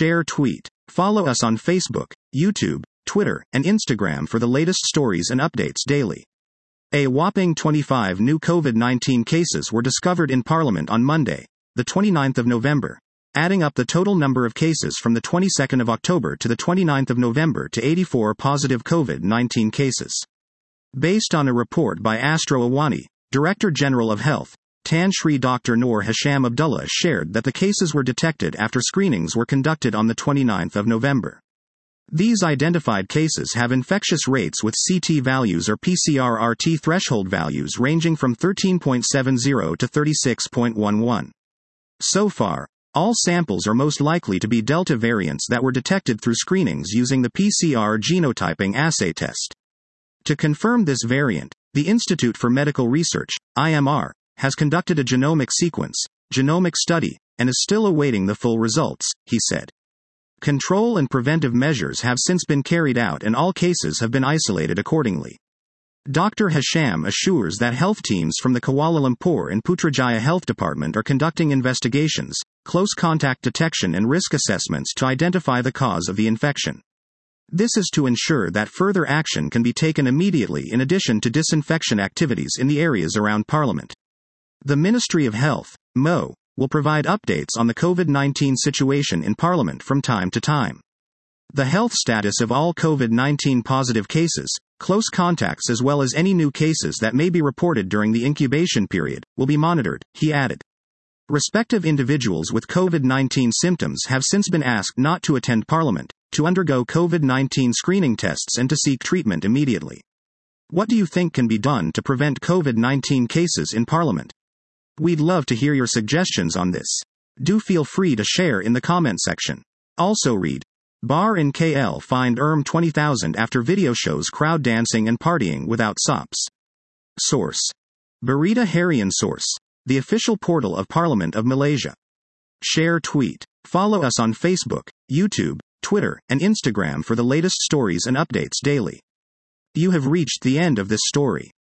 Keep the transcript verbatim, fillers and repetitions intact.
Share tweet. Follow us on Facebook, YouTube, Twitter, and Instagram for the latest stories and updates daily. A whopping twenty-five new COVID nineteen cases were discovered in Parliament on Monday, the twenty-ninth of November, adding up the total number of cases from the twenty-second of October to the twenty-ninth of November to eighty-four positive COVID nineteen cases. Based on a report by Astro Awani, Director General of Health, Tan Shri Doctor Noor Hasham Abdullah shared that the cases were detected after screenings were conducted on the twenty-ninth of November. These identified cases have infectious rates with C T values or P C R R T threshold values ranging from thirteen point seven zero to thirty-six point one one. So far, all samples are most likely to be Delta variants that were detected through screenings using the P C R genotyping assay test. To confirm this variant, the Institute for Medical Research, I M R, has conducted a genomic sequence, genomic study, and is still awaiting the full results, he said. Control and preventive measures have since been carried out and all cases have been isolated accordingly. Doctor Hasham assures that health teams from the Kuala Lumpur and Putrajaya Health Department are conducting investigations, close contact detection and risk assessments to identify the cause of the infection. This is to ensure that further action can be taken immediately in addition to disinfection activities in the areas around Parliament. The Ministry of Health, M O, will provide updates on the COVID nineteen situation in Parliament from time to time. The health status of all COVID nineteen positive cases, close contacts as well as any new cases that may be reported during the incubation period, will be monitored, he added. Respective individuals with COVID nineteen symptoms have since been asked not to attend Parliament, to undergo COVID nineteen screening tests and to seek treatment immediately. What do you think can be done to prevent COVID nineteen cases in Parliament? We'd love to hear your suggestions on this. Do feel free to share in the comment section. Also read, Bar in K L fined E R M twenty thousand after video shows crowd dancing and partying without S O Ps. Source. Berita Harian. Source. The official portal of Parliament of Malaysia. Share tweet. Follow us on Facebook, YouTube, Twitter, and Instagram for the latest stories and updates daily. You have reached the end of this story.